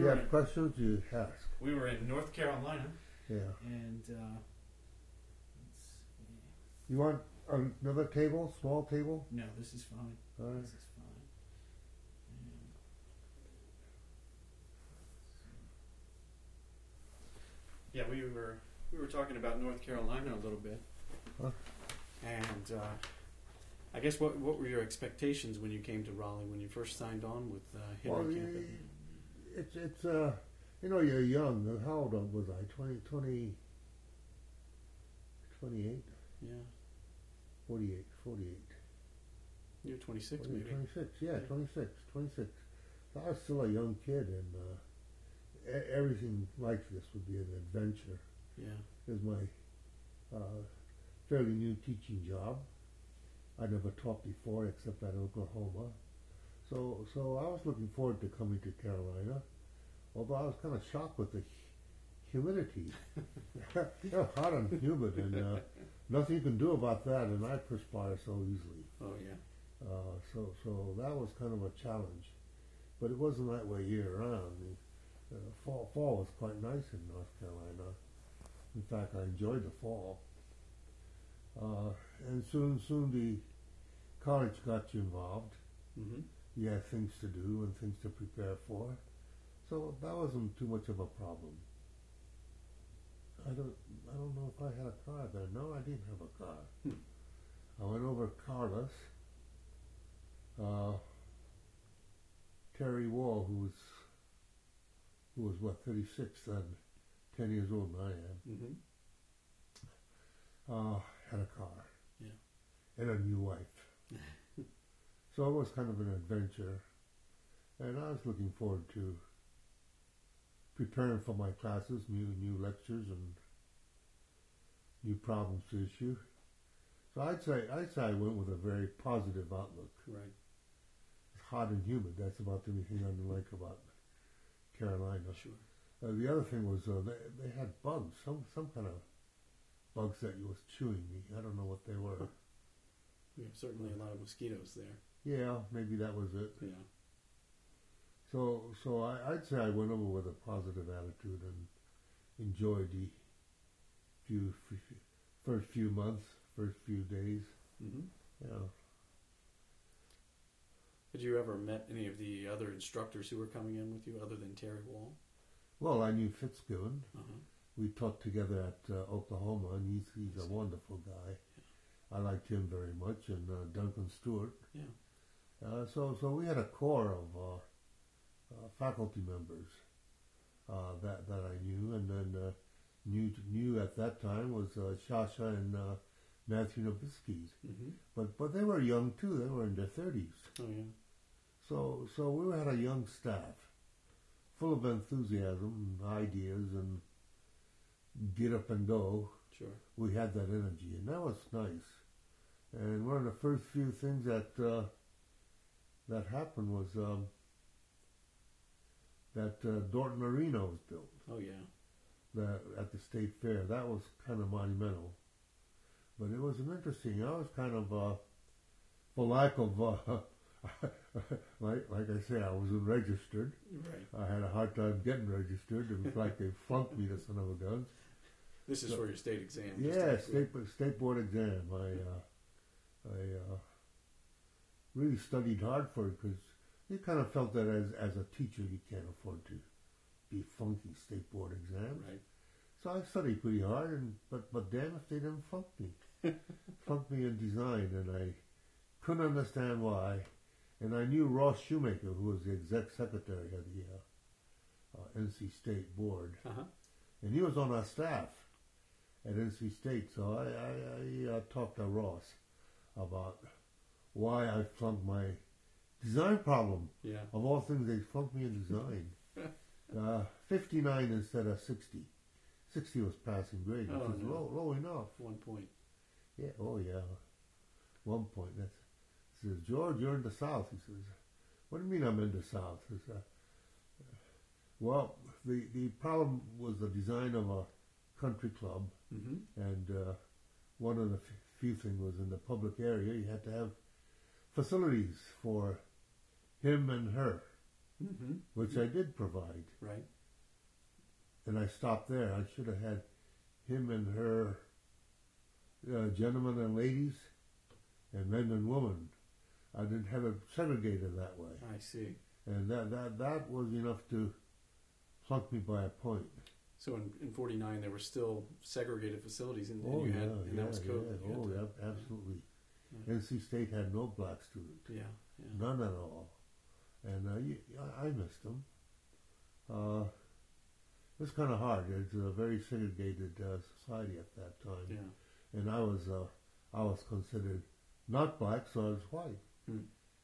you have questions, you ask. We were in North Carolina. Yeah. And let's see. You want another table, small table? No, this is fine. All right. This is fine. Yeah, we were talking about North Carolina a little bit, Huh? and I guess what were your expectations when you came to Raleigh when you first signed on with Henry Well, Campbell? it's you know, you're young. How old was I? 28? Yeah, 48. you're 26 maybe. 26, yeah, Yeah. 26. So I was still a young kid, and everything like this would be an adventure. Yeah, It was my fairly new teaching job. I never taught before except at Oklahoma. So I was looking forward to coming to Carolina, although I was kind of shocked with the humidity. Hot and humid, and nothing you can do about that, and I perspire so easily. oh yeah. So that was kind of a challenge, but it wasn't that way year round. Fall was quite nice in North Carolina. In fact, I enjoyed the fall. And soon the college got you involved. Mm-hmm. You had things to do and things to prepare for, so that wasn't too much of a problem. I don't know if I had a car then. No, I didn't have a car. I went over carless. Terry Wall, who was what, 36 then, 10 years older than I am, Mm-hmm. had a car. Yeah. And a new wife. So it was kind of an adventure, and I was looking forward to preparing for my classes, new lectures and new problems to issue. So I'd say I went with a very positive outlook. Right. It's hot and humid. That's about the only thing I didn't like about Carolina. Sure. The other thing was they had bugs, some kind of bugs that was chewing me. I don't know what they were. We have certainly a lot of mosquitoes there. Yeah, maybe that was it. Yeah. So I'd say I went over with a positive attitude and enjoyed the first few months, first few days. Mm-hmm. Yeah. Had you ever met any of the other instructors who were coming in with you other than Terry Wall? Well, I knew Fitzgibbon. Uh-huh. We taught together at Oklahoma, and he's a wonderful guy. Yeah. I liked him very much, and Duncan Stewart. Yeah. So we had a core of faculty members that I knew, and then knew at that time was Shasha and Matthew Novitzky's. Mm-hmm. But they were young too. They were in their 30s. Oh yeah. So we had a young staff, full of enthusiasm, and ideas, and get up and go. Sure. We had that energy, and that was nice. And one of the first few things that happened was that Dorton Arena was built. Oh yeah. At the state fair. That was kind of monumental. But it was an interesting. I was kind of, for lack of, like I say, I wasn't registered. Right. I had a hard time getting registered. It was like they flunked me, the son of a gun. This is for your state exam. Yeah, state board exam. I really studied hard for it because you kind of felt that as a teacher you can't afford to be funky state board exams. Right. So I studied pretty hard, but damn if they didn't funk me. Funk me in design, and I couldn't understand why. And I knew Ross Shoemaker, who was the exec secretary of the NC State board, Uh-huh. and he was on our staff at NC State. So I talked to Ross about why I flunked my design problem. Yeah. Of all things, they flunked me in design. 59 instead of 60. 60 was passing grade, which is low enough. 1 point. Yeah, oh yeah. 1 point. He says, George, you're in the South. He says, what do you mean I'm in the South? He says, well, the problem was the design of a country club, Mm-hmm. and one of the few things was in the public area you had to have facilities for him and her. Mm-hmm. which I did provide. Right. And I stopped there. I should have had him and her, gentlemen and ladies, and men and women. I didn't have it segregated that way. I see. And that was enough to plunk me by a point. So in 49, there were still segregated facilities, and Oh, you yeah, had, and that was code. yeah. that you had Oh, to- yeah, absolutely. Yeah. NC State had no black student. Yeah. Yeah. None at all. And I missed them. It was kind of hard. It's a very segregated society at that time. Yeah. And I was considered not black, so I was white. Hmm.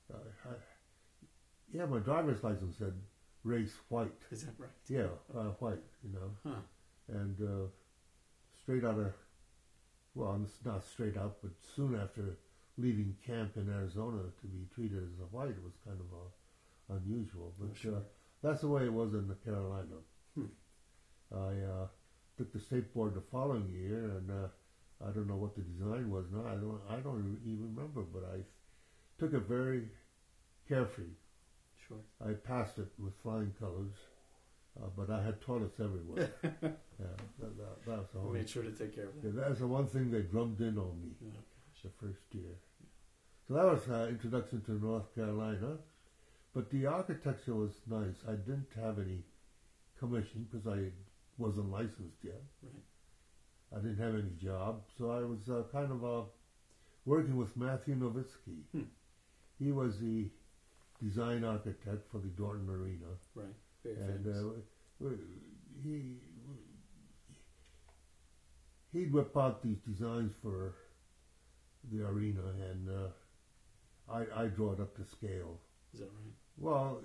Yeah, my driver's license said race white. Is that right? Yeah, white, you know. Huh. And straight out of, well, it's not straight out, but soon after leaving camp in Arizona to be treated as a white was kind of unusual. But sure. that's the way it was in the Carolina. Hmm. I took the state board the following year, and I don't know what the design was now. I don't even remember, but I took it very carefree. Sure. I passed it with flying colors, but I had toilets everywhere. Yeah, that was the We only. made sure to take care of that. Yeah, that's the one thing they drummed in on me Oh, gosh. the first year. So that was introduction to North Carolina, but the architecture was nice. I didn't have any commission because I wasn't licensed yet. Right. I didn't have any job, so I was kind of working with Matthew Nowitzki. Hmm. He was the design architect for the Dorton Arena, Right. Very and famous. he'd whip out these designs for the arena, and I draw it up to scale. Is that right? Well,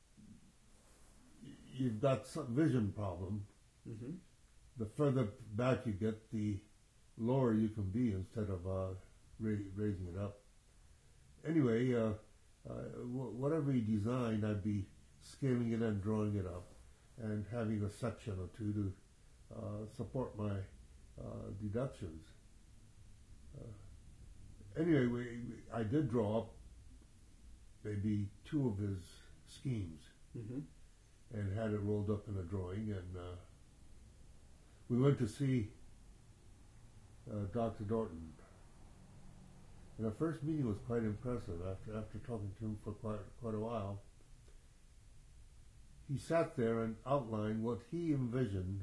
you've got some vision problem. Mm-hmm. The further back you get, the lower you can be instead of raising it up. Anyway, whatever he designed, I'd be scaling it and drawing it up, and having a section or two to support my deductions. Anyway, I did draw up maybe two of his schemes, Mm-hmm. and had it rolled up in a drawing, and we went to see Dr. Dorton. And our first meeting was quite impressive. After talking to him for quite a while, he sat there and outlined what he envisioned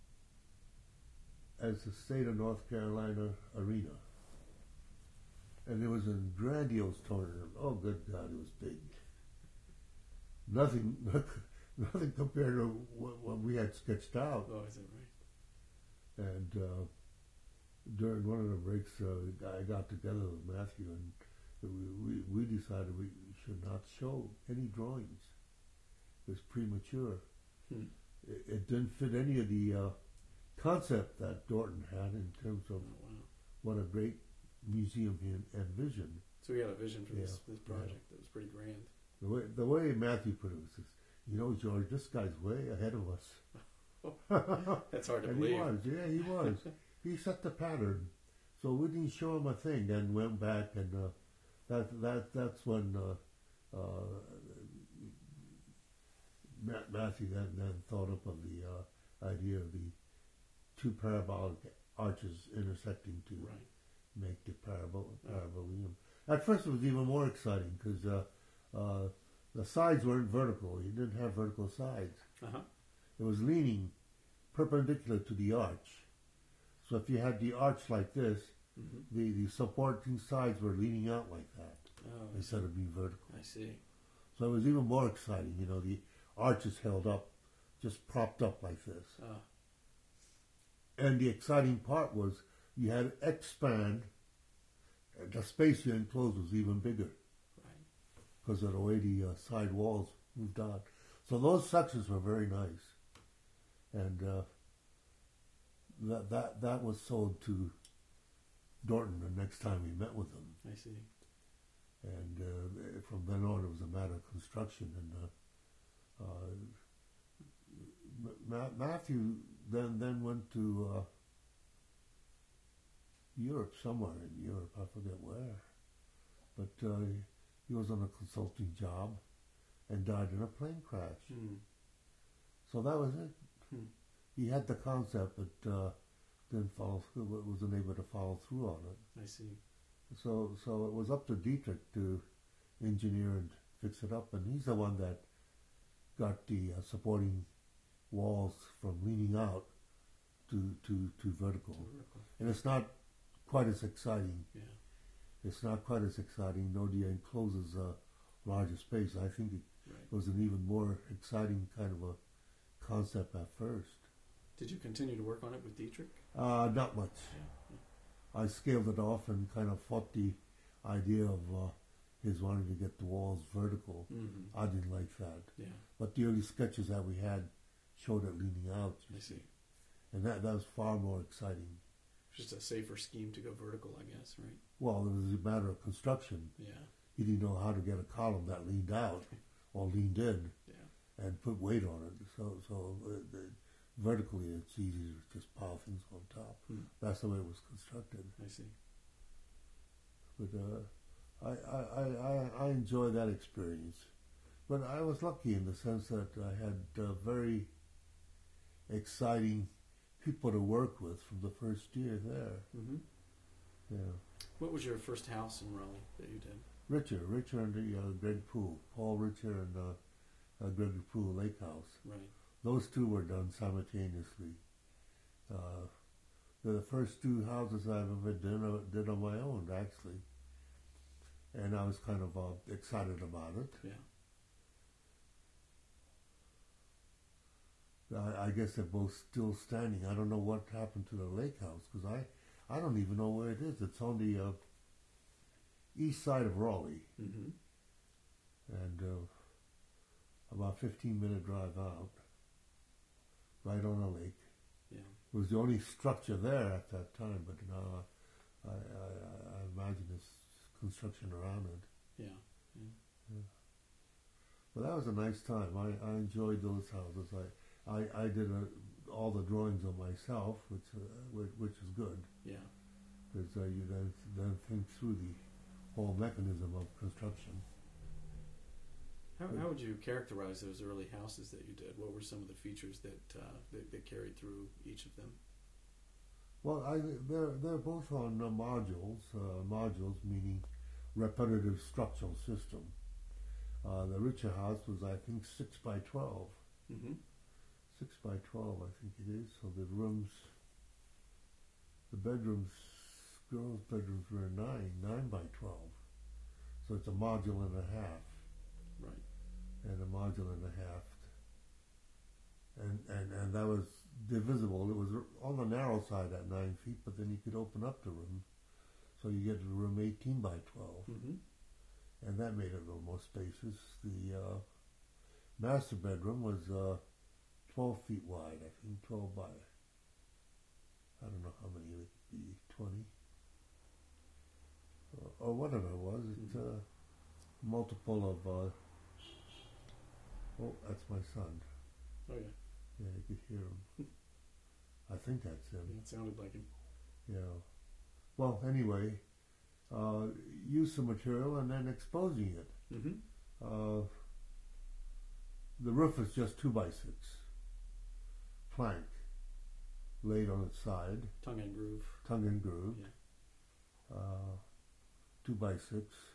as the state of North Carolina arena. And it was a grandiose tournament. Oh, good God, it was big. Nothing compared to what we had sketched out. Oh, is that right? And during one of the breaks, I got together with Matthew, and we decided we should not show any drawings. It was premature. Hmm. It didn't fit any of the concept that Dorton had in terms of Oh, wow. what a great museum he envisioned. So we had a vision for this Yeah, project that was pretty grand. The way Matthew put it was, you know, George, this guy's way ahead of us. That's hard to And believe. he was, yeah, he was. He set the pattern. So we didn't show him a thing, and went back, and that's when Matthew then thought up of the idea of the two parabolic arches intersecting to Right. make the paraboleum. At first, it was even more exciting because the sides weren't vertical. You didn't have vertical sides. Uh-huh. It was leaning perpendicular to the arch. So if you had the arch like this, Mm-hmm. the supporting sides were leaning out like that Oh, instead of being vertical. I see. So it was even more exciting. You know, the arch is held up, just propped up like this. Ah, And the exciting part was you had to expand, and the space you enclosed was even bigger right. because of the way the side walls moved out. So those sections were very nice. And that was sold to Dorton the next time we met with them. I see. And from then on, it was a matter of construction. And Matthew then went to Europe, somewhere in Europe, I forget where. But he was on a consulting job, and died in a plane crash. Hmm. So that was it. Hmm. He had the concept, but didn't follow through. Wasn't able to follow through on it. I see. So it was up to Dietrich to engineer and fix it up, and he's the one that got the supporting walls from leaning out to vertical. Vertical. And it's not quite as exciting. Yeah. It's not quite as exciting, though the encloses a larger space. I think it Right. was an even more exciting kind of a concept at first. Did you continue to work on it with Dietrich? Not much. Yeah. I scaled it off and kind of fought the idea of his wanting to get the walls vertical. Mm-hmm. I didn't like that. Yeah. But the early sketches that we had showed it leaning out. I see. And that was far more exciting. Just a safer scheme to go vertical, I guess, right? Well, it was a matter of construction. Yeah. He didn't know how to get a column that leaned out or leaned in Yeah. and put weight on it. So vertically, it's easy to just pile things on top. Hmm. That's the way it was constructed. I see. But I enjoy that experience. But I was lucky in the sense that I had very exciting people to work with from the first year there. Mm-hmm. Yeah. What was your first house in Raleigh that you did? Richer and Greg Poole, Paul Richer and Greg Poole Lake House. Right. Those two were done simultaneously. They're the first two houses I've ever did on my own, actually. And I was kind of excited about it. Yeah. I guess they're both still standing. I don't know what happened to the lake house, because I don't even know where it is. It's on the east side of Raleigh. Mm-hmm. And about 15-minute drive out, right on a lake. Yeah. It was the only structure there at that time, but now I imagine there's construction around it. Yeah. Yeah. But that was a nice time. I enjoyed those houses. I did all the drawings on myself, which is good, Yeah. because you then think through the whole mechanism of construction. How would you characterize those early houses that you did? What were some of the features that carried through each of them? Well, they're both on modules. Modules meaning repetitive structural system. The Richer house was, I think, 6 by 12. Mm-hmm. 6 by 12, I think it is. So the bedrooms, girls' bedrooms were 9 by 12. So it's a module and a half. Right. And a module and a half. And that was divisible. It was on the narrow side at 9 feet, but then you could open up the room. So you get a room 18 by 12. Mm-hmm. And that made it a little more spacious. The master bedroom was 12 feet wide, I think, 12 by, I don't know how many it would be, 20? Or whatever it was. It's a multiple of, oh, that's my son. Oh, yeah. Yeah, you could hear him. I think that's him. Yeah, it sounded like him. Yeah. Well, anyway, use some material and then exposing it. Mm-hmm. The roof is just 2 by 6 plank laid on its side, Tongue and groove. tongue and groove. Yeah. 2 by 6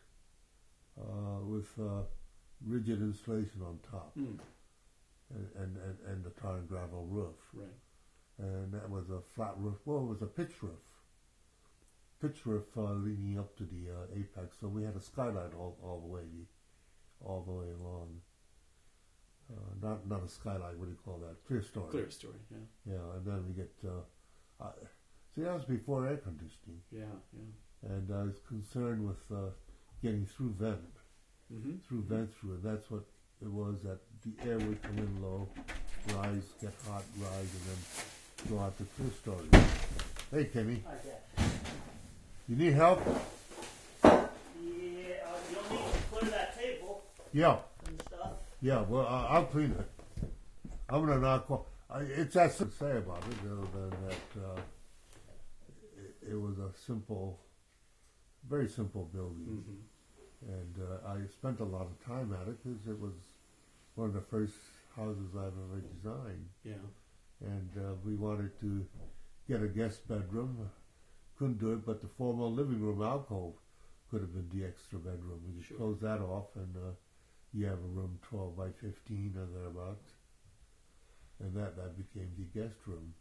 with rigid insulation on top, Mm. and the tar and gravel roof. Right. And that was a flat roof. Well, it was a pitch roof. Pitch roof leading up to the apex. So we had a skylight all the way along. Not a skylight. What do you call that? Clear story. Clear story. Yeah. Yeah, and then we get. See, that was before air conditioning, Yeah. Yeah. and I was concerned with getting through vent, Mm-hmm. and that's what it was. That the air would come in low, rise, get hot, rise, and then go out to clear story. Hey, Kenny. Hi, Dad. You need help? Yeah, you'll need to clear that table Yeah. and stuff. Yeah, well, I'll clean it. I'm gonna knock off. It's that to say about it, other than that it was a simple, very simple building, Mm-hmm. and I spent a lot of time at it because it was one of the first houses I've ever designed. Yeah. And we wanted to get a guest bedroom. Couldn't do it, but the formal living room alcove could have been the extra bedroom. We could close that off, and you have a room 12 by 15 or thereabouts. And that became the guest room.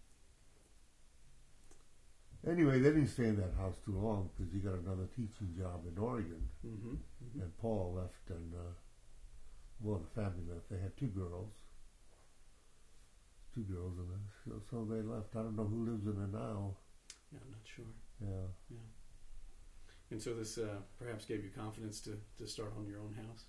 Anyway, they didn't stay in that house too long because he got another teaching job in Oregon. Mm-hmm. Mm-hmm. And Paul left, and the family left. They had two girls, and so they left. I don't know who lives in it now. Yeah, I'm not sure. Yeah. Yeah. And so this perhaps gave you confidence to start on your own house?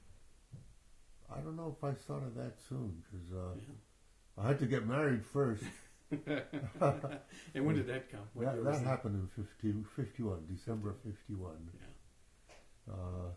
I don't know if I started that soon because Yeah. I had to get married first. And when did that come? What year was That happened in 51, December 51. Yeah.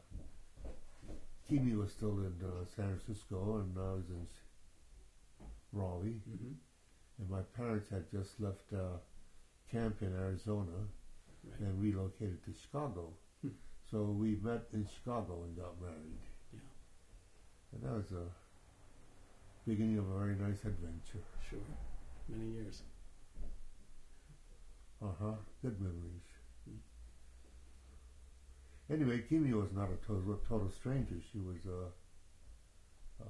Kimi was still in San Francisco, and I was in Raleigh. Mm-hmm. And my parents had just left camp in Arizona Right. and relocated to Chicago. So we met in Chicago and got married. Yeah. And that was a beginning of a very nice adventure. Sure. Many years. Good memories. Mm. Anyway, Kimi was not a total stranger. She was a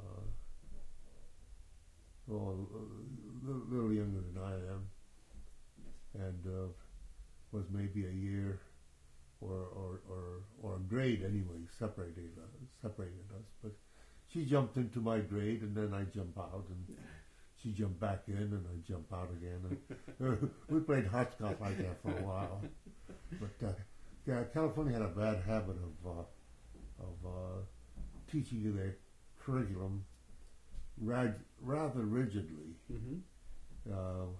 little younger than I am, and was maybe a year or a grade anyway separated us. But she jumped into my grade, and then I jump out, and she jumped back in, and I jump out again. And we played hopscotch like that for a while. But California had a bad habit of teaching you their curriculum rather rigidly. Mm-hmm.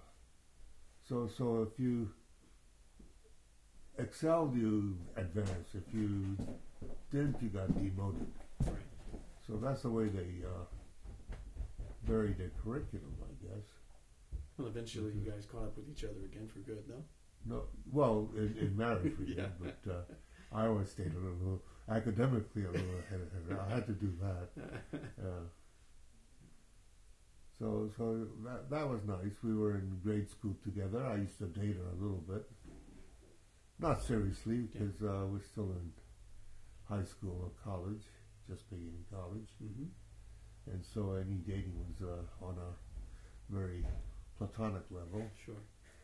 So if you excelled, you advanced. If you didn't, you got demoted. Right. So that's the way they varied their curriculum, I guess. Well, eventually you guys caught up with each other again for good, though? No, well, in marriage we Yeah. did, but I always stayed a little academically a little ahead of her. I had to do that. So that was nice. We were in grade school together. I used to date her a little bit. Not seriously, because we're still in high school or college, just beginning college. Mm-hmm. And so any dating was on a very platonic level. Sure.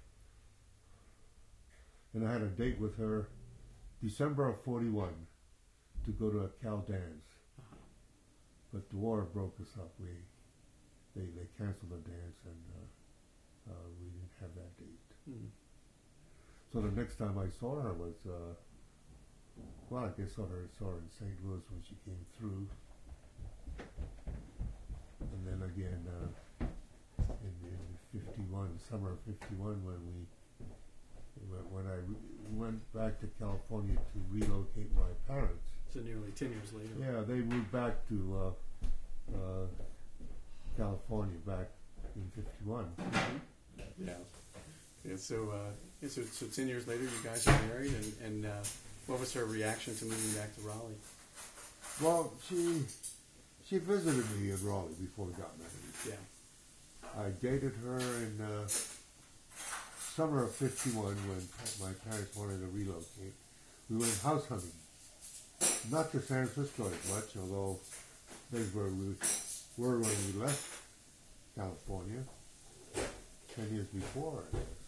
And I had a date with her December of 41 to go to a Cal dance. Uh-huh. But the war broke us up. They canceled the dance, and we didn't have that date. Mm-hmm. So the next time I saw her was, I guess saw her in St. Louis when she came through. And then again in 51, summer of 51, when I went back to California to relocate my parents. So nearly 10 years later. Yeah, they moved back to California back in 51. Mm-hmm. Yeah. Yeah, so 10 years later, you guys are married, and what was her reaction to moving back to Raleigh? Well, she visited me in Raleigh before we got married. Yeah. I dated her in summer of 51 when my parents wanted to relocate. We went house hunting. Not to San Francisco as much, although that's where we were when we left California 10 years before.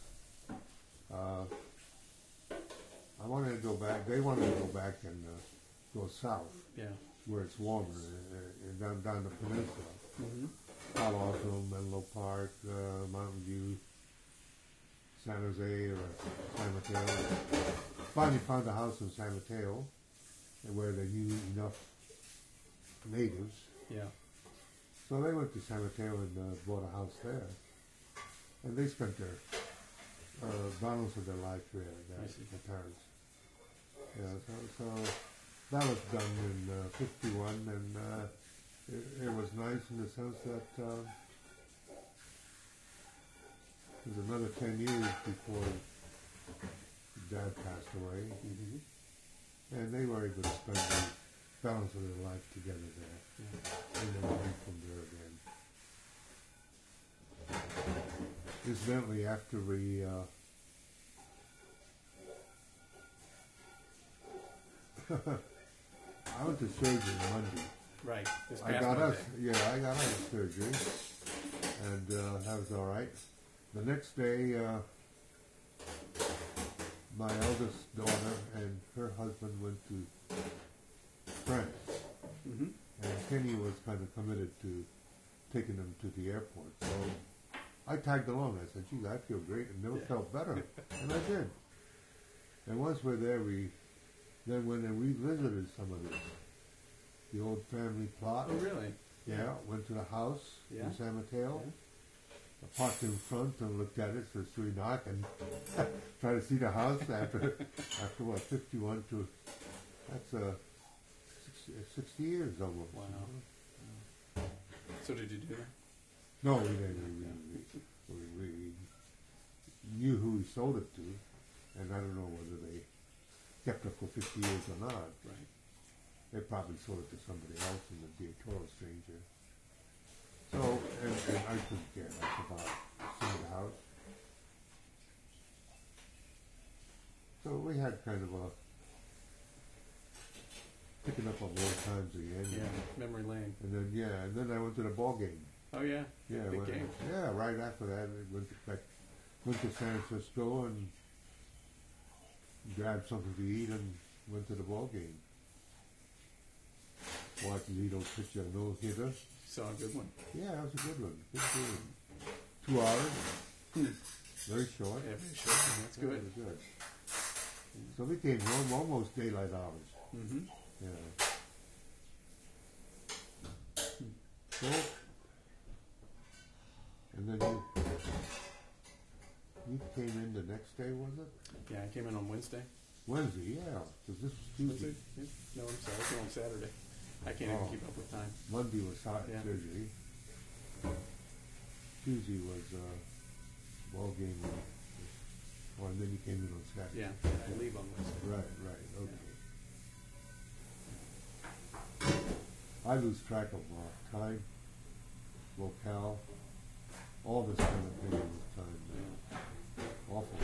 I wanted to go back. They wanted to go back and go south, Yeah. where it's warmer, down the peninsula. Mm-hmm. Palo Alto, Menlo Park, Mountain View, San Jose, or San Mateo. Finally found a house in San Mateo, where they knew enough natives. Yeah. So they went to San Mateo and bought a house there. And they spent their balance of their life there, the parents. Yeah, so that was done in 51, and it was nice in the sense that it was another 10 years before Dad passed away. Mm-hmm. And they were able to spend the balance of their life together there. Yeah. And then away from incidentally, after we I went to surgery Monday. Right. This I past got Monday. I got out of surgery, and that was all right. The next day, my eldest daughter and her husband went to France, Mm-hmm. and Kenny was kind of committed to taking them to the airport. So I tagged along. I said, "Geez, I feel great," and never Yeah. felt better, and I did. And once we're there, we then went and revisited some of the old family plot. Oh, really? Yeah, went to the house Yeah. in San Mateo. Yeah. I parked in front and looked at it for 3 knock and try to see the house after what 51 to that's 60 years almost. Wow. So did you do that? No, we didn't. We knew who we sold it to, and I don't know whether they kept it for 50 years or not. Right. They probably sold it to somebody else and it'd be a total stranger. So, and I couldn't care much about seeing the house. So we had kind of a picking up on old times again. Yeah. Memory lane. And then I went to the ball game. Oh yeah. Yeah, Big game. yeah. Right after that, I went to San Francisco and grabbed something to eat and went to the ball game. Watched Lito pitch a no-hitter. Saw a good one. Yeah, it was a good one. Good game. 2 hours. Very short. Yeah, very short. That's Yeah, good. it was good. So we came home almost daylight hours. Mm-hmm. Yeah. So, and then you came in the next day, was it? Yeah, I came in on Wednesday. Wednesday, yeah, because this was Tuesday. Wednesday? Yeah. No, I'm sorry. I came on Saturday. I can't even Oh. keep up with time. Monday was Yeah. surgery. Tuesday was ball game. Oh, and then you came in on Saturday. Yeah, I leave on Wednesday. Right, okay. I lose track of time, locale, all this kind of thing with time. Awful.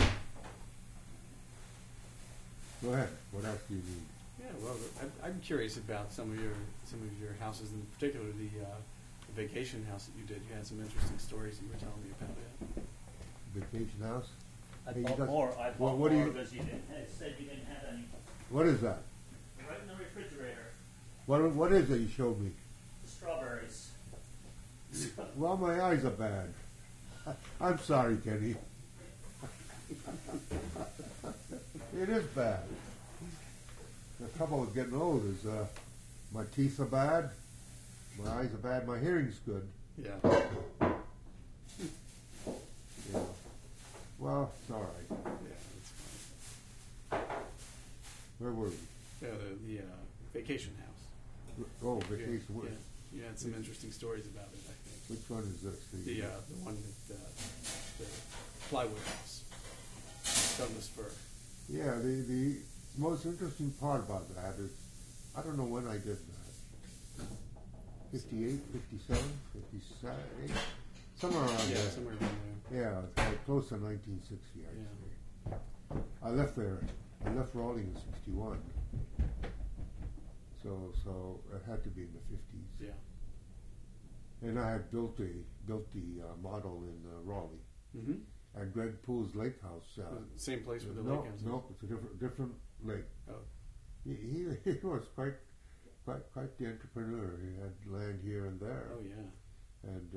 Go ahead. What else do you need? Yeah, well, I'm curious about some of your houses, in particular the vacation house that you did. You had some interesting stories you were telling me about it. Vacation house? I Hey, you bought got- more. I bought what do more you- because you didn't. It said you didn't have any. What is that? Right in the refrigerator. What is it you showed me? The strawberries. Well, my eyes are bad. I'm sorry, Kenny. It is bad. The trouble with getting old is my teeth are bad, my eyes are bad, my hearing's good. Yeah. Yeah. Well, it's all right. Yeah, that's fine. Where were we? Yeah, the vacation house. Oh, vacation. Yeah, you had some interesting stories about it, I think. Which one is this? The one that the plywood house, Douglas fir. Yeah, the most interesting part about that is, I don't know when I did that. 58, 57, 58, somewhere around Yeah, there. somewhere around there. Yeah, it's like close to 1960, I'd Yeah. say. I left Raleigh in 61. So it had to be in the 50s. Yeah. And I had built the model in Raleigh. Mm-hmm. At Greg Poole's lake house. Same place where the no, lake house is. no, it's a different lake. Oh. He was quite the entrepreneur. He had land here and there, Oh yeah. and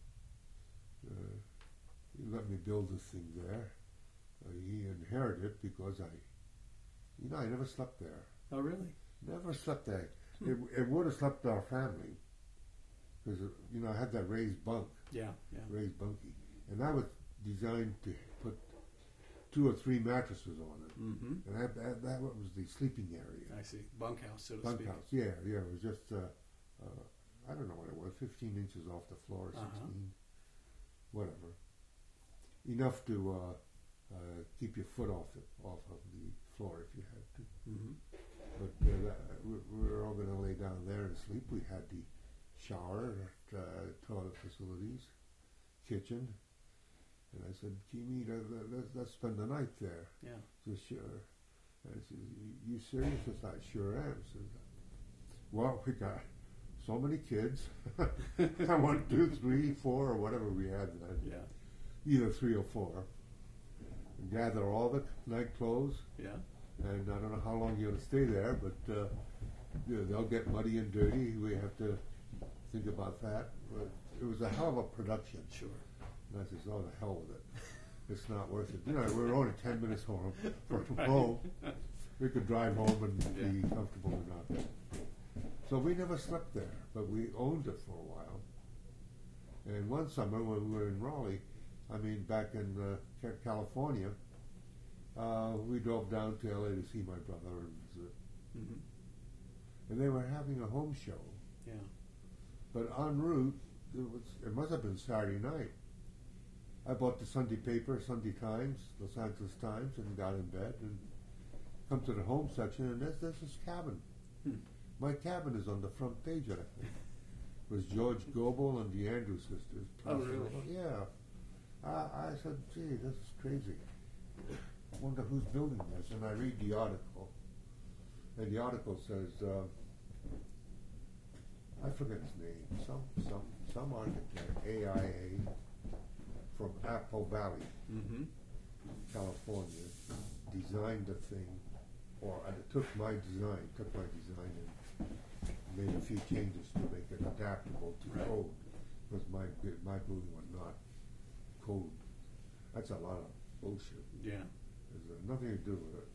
he let me build this thing there. He inherited it because I never slept there. Oh really? Never slept there. It would have slept our family because I had that raised bunk, Yeah. Yeah. raised bunkie, and that was designed to put 2 or 3 mattresses on it, Mm-hmm. and that was the sleeping area. I see. Bunkhouse, so to Bunkhouse, speak. yeah. It was just, I don't know what it was, 15 inches off the floor, 16, whatever. Enough to keep your foot off of the floor if you had to. Mm-hmm. But we were all going to lay down there and sleep. We had the shower, toilet facilities, kitchen, And I said, Jimmy, let's spend the night there. Yeah. He said, sure. And I said, you serious? I said, I sure am. He said, well, we got so many kids. 1, 2, 3, 4, or whatever we had then. Yeah. Either 3 or 4. Gather all the night clothes. Yeah. And I don't know how long you're going to stay there, but they'll get muddy and dirty. We have to think about that. But it was a hell of a production. Sure. And I said, oh, the hell with it. It's not worth it. You know, we're only 10 minutes home from Right. home. We could drive home and Yeah. be comfortable enough. So we never slept there, but we owned it for a while. And one summer when we were in Raleigh, I mean back in California, we drove down to LA to see my brother and visit. Mm-hmm. And they were having a home show. Yeah. But en route, it must have been Saturday night. I bought the Sunday paper, Sunday Times, Los Angeles Times, and got in bed and come to the home section, and there's this cabin. Hmm. My cabin is on the front page of it. It was George Goebel and the Andrews sisters. Oh, really? Yeah. I said, gee, this is crazy. I wonder who's building this. And I read the article. And the article says, I forget his name, some architect, AIA, from Apple Valley, Mm-hmm. California, designed the thing, or took my design and made a few changes to make it adaptable to Right. code, because my building was not code. That's a lot of bullshit. Yeah. There's nothing to do with it.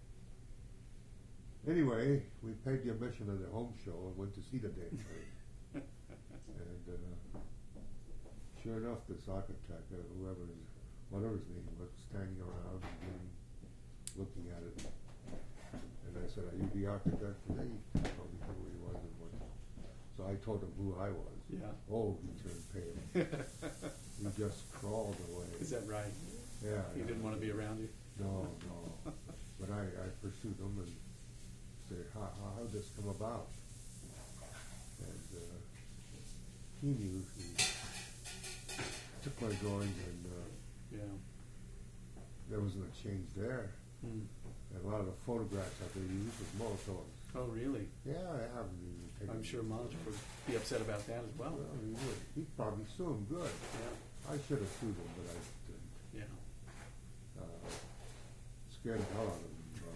Anyway, we paid the admission of the home show and went to see the damn thing. And sure enough, this architect, whatever his name was, standing around and looking at it. And I said, are you the architect today? He told me who he was and what. So I told him who I was. Yeah. Oh, he turned pale. He just crawled away. Is that right? Yeah. He didn't want to be around you? No. But I pursued him and said, how did this come about? And he knew. He took my drawings and Yeah. there wasn't a change there. Hmm. And a lot of the photographs that they used was monotones. Oh, really? Yeah, I haven't even taken. I'm sure Monge would be upset about that as well. Well, he would. He'd probably sue him good. Yeah. I should have sued him, but I didn't. Yeah. Scared the hell out of him.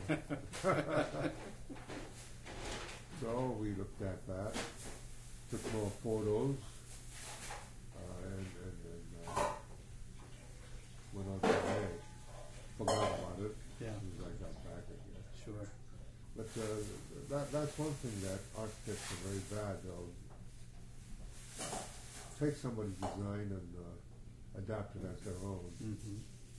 So we looked at that, took more photos, and went on to LA. Forgot about it Yeah. as soon as I got back again. Sure. But that's one thing that architects are very bad. They'll take somebody's design and adapt it as their own. Mm-hmm.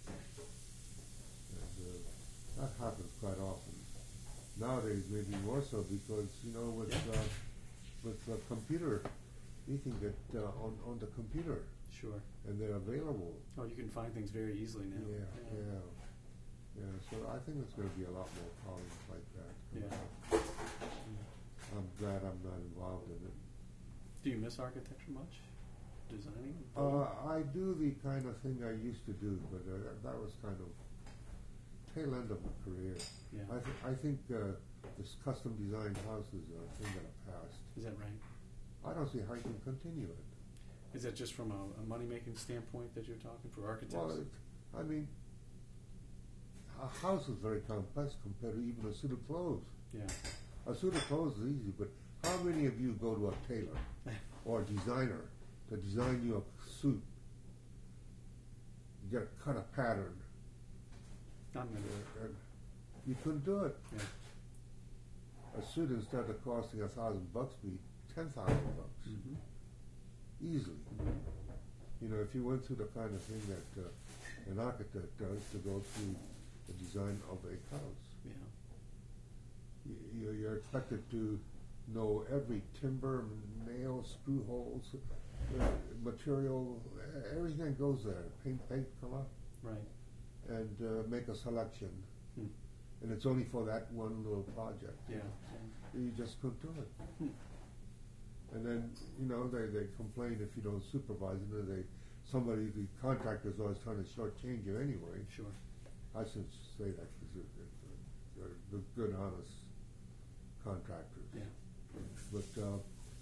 And that happens quite often. Nowadays, maybe more so because with the computer, you can get on the computer, Sure. and they're available. Oh, you can find things very easily now. Yeah. So I think there's going to be a lot more problems like that. Yeah. I'm glad I'm not involved in it. Do you miss architecture much? Designing? I do the kind of thing I used to do, but that was kind of tail end of my career. Yeah. I think this custom designed houses are a thing of the past. Is that right? I don't see how you can continue it. Is that just from a money-making standpoint that you're talking for architects? Well, I mean, a house is very complex compared to even a suit of clothes. Yeah. A suit of clothes is easy, but how many of you go to a tailor or a designer to design you a suit? You got to cut a pattern. Not many. And you couldn't do it. Yeah. A suit, instead of costing $1,000, be $10,000 Mm-hmm. easily. If you went through the kind of thing that an architect does to go through the design of a house, Yeah. you're expected to know every timber, nail, screw holes, material, everything that goes there, paint, color, Right. and make a selection. Hmm. And it's only for that one little project. Yeah. You just couldn't do it. Hmm. And then, they complain if you don't supervise it, or they the contractor's always trying to shortchange you anyway. Sure. I shouldn't say that because they're good, honest contractors. Yeah. But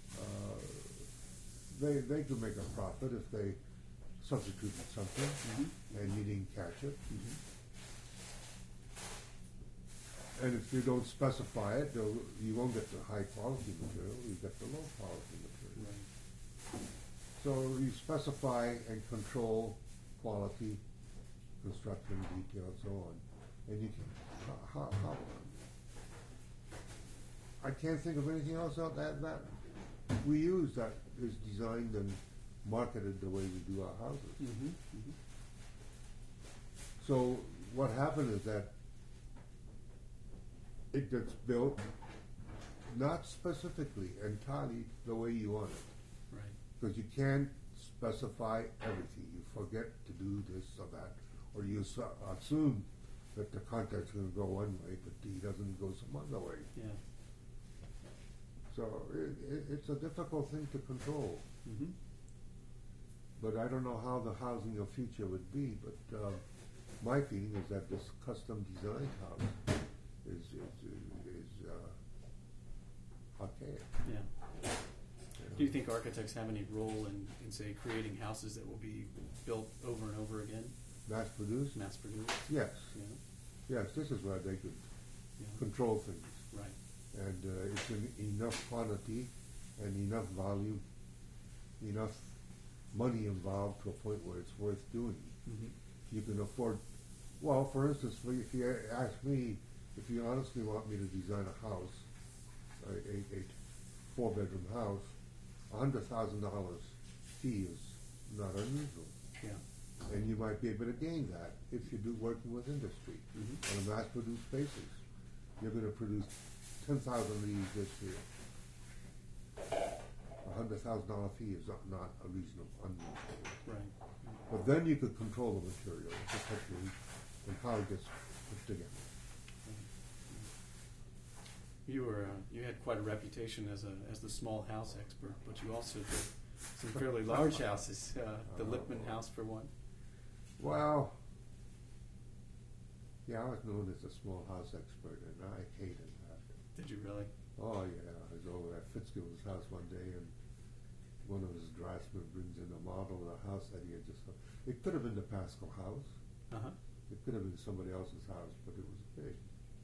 they could make a profit if they substituted something Mm-hmm. and you didn't catch it. Mm-hmm. And if you don't specify it, you won't get the high quality material, you get the low quality material. Right. So you specify and control quality, construction, detail, and so on. And you can, how I can't think of anything else out that we use that is designed and marketed the way we do our houses. Mm-hmm. Mm-hmm. So what happened is that it gets built not specifically, entirely the way you want it. Right. Because you can't specify everything. You forget to do this or that, or you assume that the contract's going to go one way, but he doesn't go some other way. Yeah. So it's a difficult thing to control. Mm-hmm. But I don't know how the housing of future would be. But my feeling is that this custom designed house is archaic. Yeah. Do you think architects have any role in say, creating houses that will be built over and over again? Mass produced? Mass produced? Yes. Yeah. Yes, this is where they could Yeah. control things. Right. And it's in enough quantity and enough volume, enough money involved to a point where it's worth doing. Mm-hmm. You can afford, well, for instance, if you ask me, if you honestly want me to design a house, a four-bedroom house, $100,000 fee is not unusual. Yeah. And you might be able to gain that if you do working with industry Mm-hmm. on a mass-produced basis. You're going to produce 10,000 of these this year. $100,000 fee is not unusual. Right. But then you could control the material, the technique, and how it gets put together. You had quite a reputation as the small house expert, but you also did some fairly large houses. The Lippman house, for one. Well, yeah, I was known as a small house expert, and I hated that. Did you really? Oh yeah, I was over at Fitzgill's house one day, and one of his draftsmen brings in a model of a house that he had just. It could have been the Pascal house. Uh huh. It could have been somebody else's house, but it was big.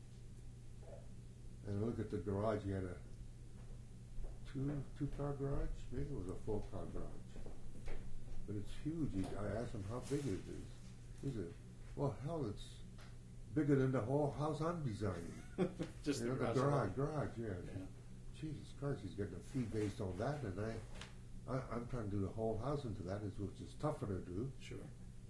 And look at the garage. He had a two-car garage. Maybe it was a 4-car garage. But it's huge. I asked him how big it is. He said, "Well, hell, it's bigger than the whole house I'm designing." Just You the know, garage. garage, yeah. Yeah. Jesus Christ, he's getting a fee based on that, and I'm trying to do the whole house into that, which is tougher to do, Sure.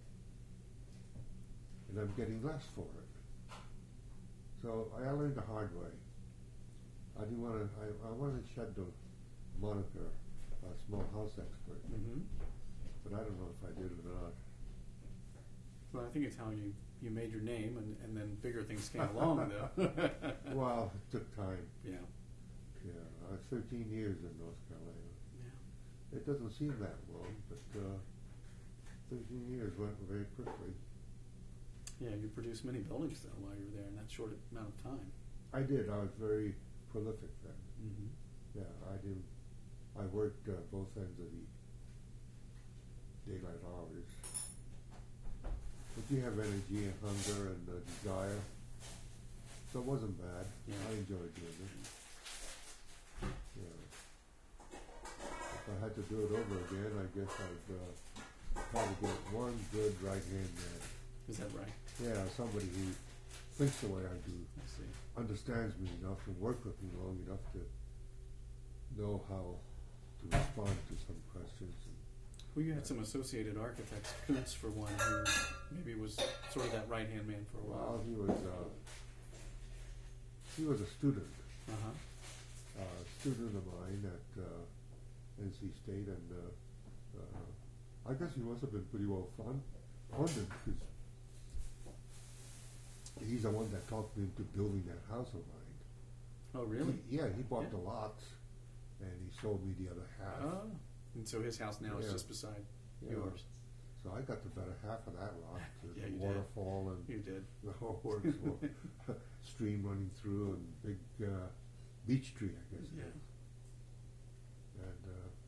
and I'm getting less for it. So I learned the hard way. I didn't want to. I wanted to shed the moniker, small house expert, Mm-hmm. but I don't know if I did or not. Well, I think it's how you made your name, and then bigger things came along, though. Well, it took time. Yeah. Yeah, I was 13 years in North Carolina. Yeah. It doesn't seem that long, but 13 years went very quickly. Yeah, you produced many buildings, though, while you were there in that short amount of time. I did. I was very prolific then. Mm-hmm. Yeah, I did. I worked both ends of the daylight hours. But you have energy and hunger and desire, so it wasn't bad. Yeah. I enjoyed doing it. Yeah. If I had to do it over again, I guess I'd probably get one good right-hand man. Is that right? Yeah, somebody who thinks the way I do, I see. understands me enough and worked with me long enough to know how to respond to some questions. Well, you had some associated architects, Kuntz for one, who maybe was sort of that right-hand man for a Well, while. he was a student, Uh-huh. student of mine at NC State, and I guess he must have been pretty well funded because he's the one that talked me into building that house of mine. Oh, really? He bought Yeah. the lots, and he sold me the other half. Oh. And so his house now is Yeah. just beside Yeah. yours. So I got the better half of that rock, Yeah, the you did. waterfall and You did. the whole works, stream running through and big beech tree, I guess. Yeah. It is. And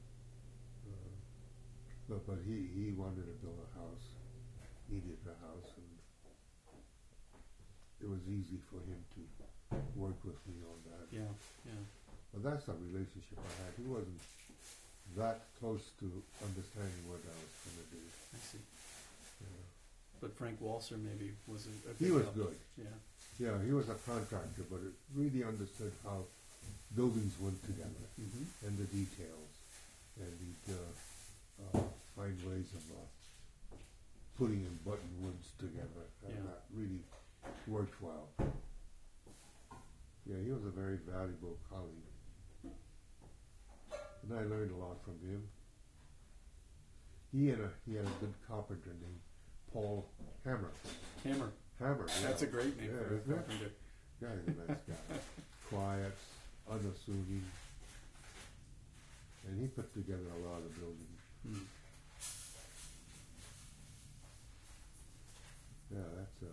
but he wanted to build a house, needed a house, and it was easy for him to work with me on that. Yeah. Yeah. But that's the relationship I had. He wasn't that close to understanding what I was going to do. I see. Yeah. But Frank Walser maybe was a He big was help. good. Yeah. Yeah, he was a contractor, but it really understood how buildings went together Mm-hmm. and the details, and he'd find ways of putting in button woods together, and Yeah. that really worked well. Yeah, he was a very valuable colleague, and I learned a lot from him. He had a good carpenter named Paul Hammer. Hammer. Hammer, yeah. That's a great name Yeah, for a isn't it? carpenter. Yeah, he's a nice guy. Quiet, unassuming. And he put together a lot of buildings. Mm. Yeah, that's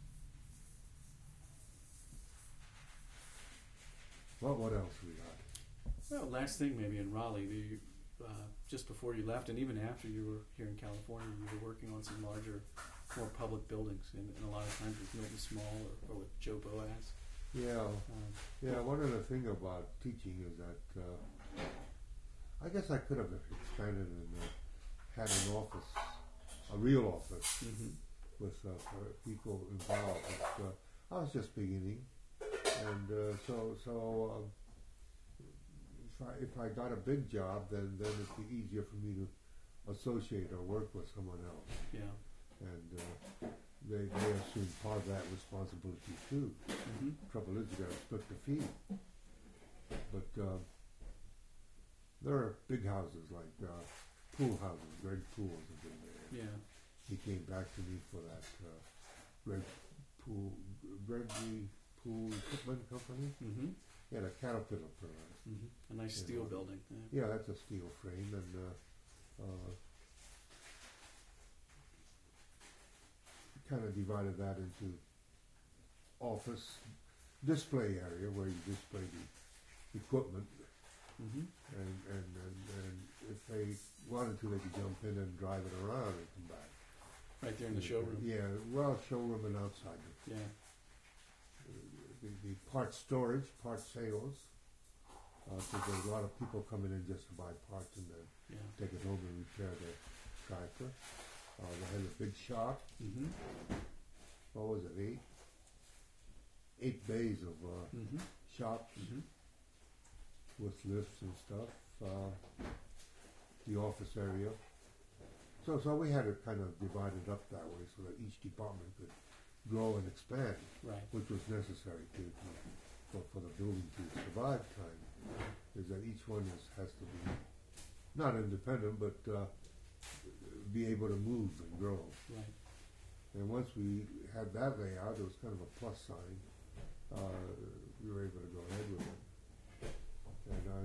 what else we got? Well, last thing maybe in Raleigh, just before you left, and even after you were here in California, you were working on some larger, more public buildings, and a lot of times with Milton Small or with Joe Boaz. Yeah, Um, one other thing about teaching is that I guess I could have expanded and had an office, a real office, mhm. with people involved. But, I was just beginning, and so if I got a big job, then it'd be easier for me to associate or work with someone else, Yeah. and they assume part of that responsibility too. Mm-hmm. Trouble is, you got to split the fee. But there are big houses like pool houses. Greg Pools have been there. Yeah. He came back to me for that Gregory Pool Equipment Company. Mm-hmm. He had a Caterpillar for Mm-hmm. A nice Yeah. steel building. Yeah. yeah, that's a steel frame, and kind of divided that into office display area where you display the equipment, Mm-hmm. and if they wanted to, they could jump in and drive it around and come back. Right there in the showroom. Yeah, well, showroom and outside. Yeah. The part storage, part sales, because there's a lot of people coming in just to buy parts and then Yeah. take it home and repair their tractor. They had a big shop. Mm-hmm. What was it? Eight bays of Mm-hmm. shops Mm-hmm. with lifts and stuff. The office area. So we had it kind of divided up that way so that each department could grow and expand, Right. which was necessary for the building to survive time. Is that each one has to be not independent, but be able to move and grow. Right. And once we had that layout, it was kind of a plus sign. We were able to go ahead with it, and I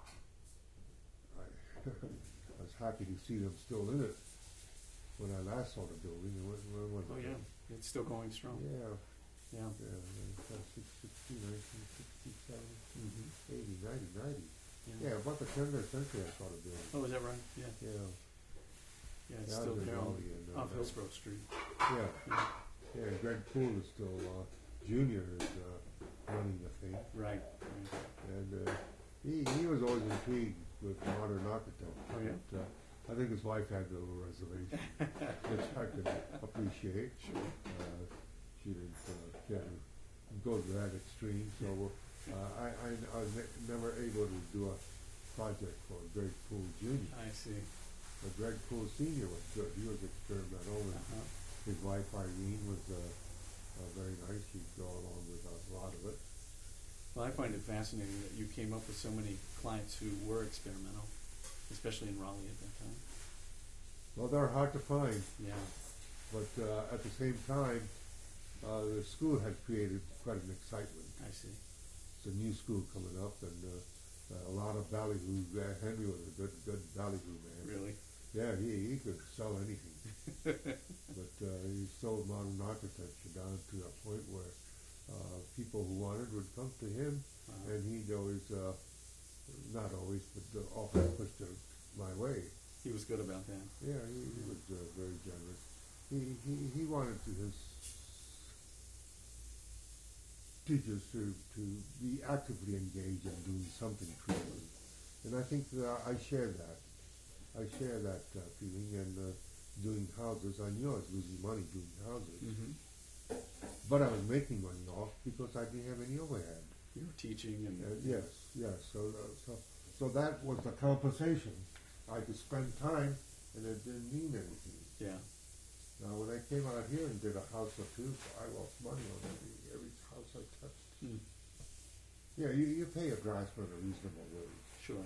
was happy to see them still in it when I last saw the building. When was Oh it? yeah. It's still going strong. Yeah, Yeah. 1960, 1967, Mm-hmm. 80, 90, 90. Yeah. Yeah, about the turn of the century I saw the building. Oh, is that right? Yeah. Yeah, Yeah. It's Yeah, still I was in there on, Raleigh and, off Hillsborough Street. yeah, Yeah. yeah. Greg Poole is still, Junior is running the thing. Right. Right. And he was always intrigued with modern architecture. Oh, yeah? But, I think his wife had a little reservation, which I could appreciate. Sure. She didn't care to go to that extreme, so I was never able to do a project for Greg Poole Jr. I see. But Greg Poole Sr. was good. He was experimental, and Uh-huh. his wife Irene was very nice. She'd go along with a lot of it. Well, I find it fascinating that you came up with so many clients who were experimental, especially in Raleigh at that time. Well, they're hard to find, Yeah. but at the same time, the school had created quite an excitement. I see. It's a new school coming up, and a lot of ballyhoo. Henry was a good ballyhoo man. Really? Yeah, he could sell anything. But he sold modern architecture down to a point where people who wanted would come to him, and he'd always, not always, but often pushed it my way. He was good about that. Yeah, he was very generous. He wanted his teachers to be actively engaged in doing something creative. And I think that I share that. I share that feeling, and doing houses, I knew I was losing money doing houses. Mm-hmm. But I was making money off because I didn't have any overhead. You were teaching and Yes. So that was the compensation. I could spend time, and it didn't mean anything. yeah. Now, when I came out here and did a house or two, I lost money on every house I touched. Mm. Yeah, you pay a draftsman a reasonable wage. Sure.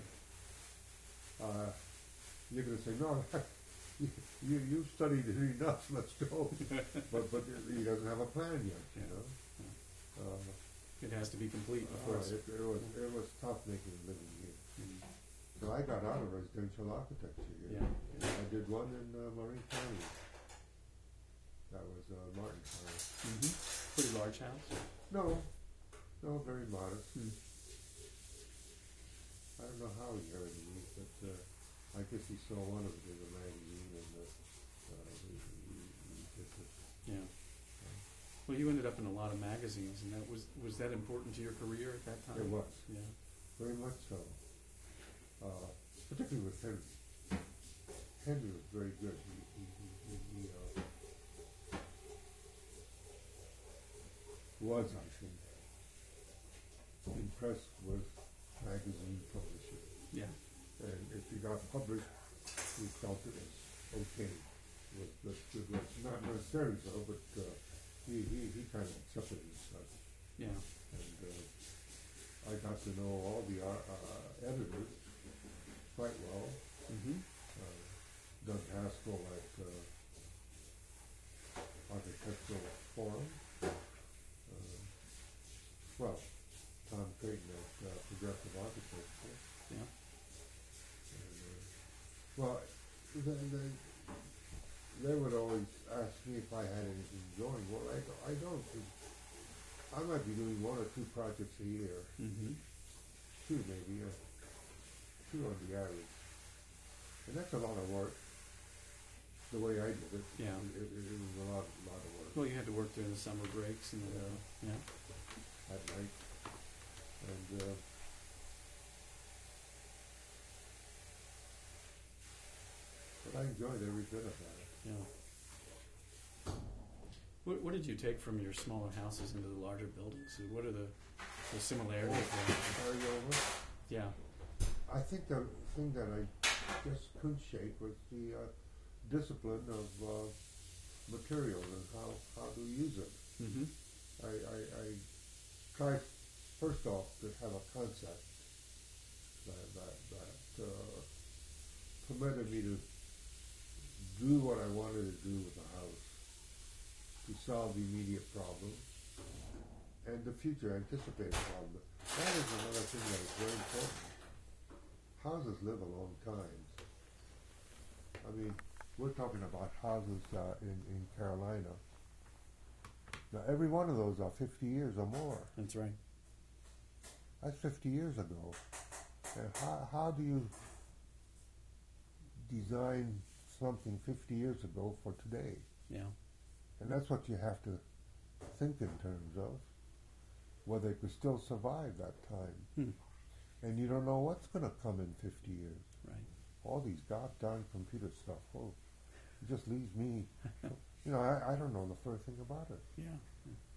You're going to say, no, you studied it enough, let's go. but he doesn't have a plan yet, you know. It has to be complete, of course. It was tough making a living here. Mm. So I got out of residential architecture here. Yeah. I did one in Marin County. That was Martin County. Mm-hmm. Pretty large house. No, very modest. Mm. I don't know how he heard of me, but I guess he saw one of it in the magazine, and he just Yeah. Well, you ended up in a lot of magazines, and that was that important to your career at that time? it was Yeah. very much so. Particularly with Henry. Henry was very good. He was, I think, impressed with magazine publishing. Yeah. And if he got published, we felt it was okay. It was not necessarily so, but he kind of accepted it as such. Yeah. And I got to know all the editors quite well. Mm-hmm. Doug Haskell at Architectural Forum. Well, Tom Creighton at Progressive Architecture. Yeah. And, well, they would always ask me if I had anything going. Well, I don't. I might be doing one or two projects a year. Mm-hmm. Two maybe, two on the average. And that's a lot of work. The way I did it, Yeah. it was a lot of work Well, you had to work during the summer breaks and yeah. at night. And but I enjoyed every bit of that. Yeah. What did you take from your smaller houses into the larger buildings? What are the similarities? Carry over. Yeah. I think the thing that I just couldn't shake was the discipline of material and how to use it. Mm-hmm. I tried first off to have a concept that permitted me to do what I wanted to do with the house, to solve the immediate problem and the future anticipated problem. That is another thing that is very important. Houses live a long time. I mean, we're talking about houses in Carolina. Now, every one of those are 50 years or more. That's right. That's 50 years ago. And how do you design something 50 years ago for today? Yeah. And that's what you have to think in terms of, whether it could still survive that time. Hmm. And you don't know what's going to come in 50 years. Right. All these goddamn computer stuff, it just leaves me, I don't know the first thing about it. Yeah.